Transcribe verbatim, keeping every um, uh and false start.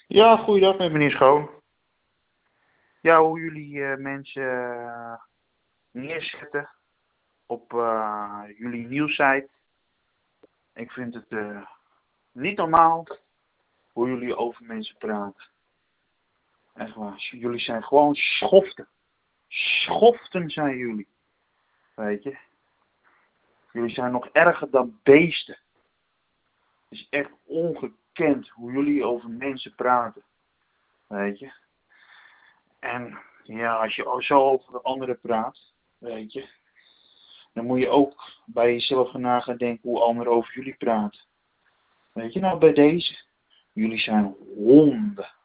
Ja, goeiedag met meneer Schoon. Ja, hoe jullie eh, mensen eh, neerzetten op eh, jullie nieuwssite. Ik vind het eh, niet normaal hoe jullie over mensen praten. Echt waar, jullie zijn gewoon schoften. Schoften zijn jullie. Weet je. Jullie zijn nog erger dan beesten. Het is echt ongekend hoe jullie over mensen praten. Weet je. En ja, als je zo over anderen praat, weet je, dan moet je ook bij jezelf gaan na gaan denken hoe anderen over jullie praten. Weet je, nou bij deze, jullie zijn honden.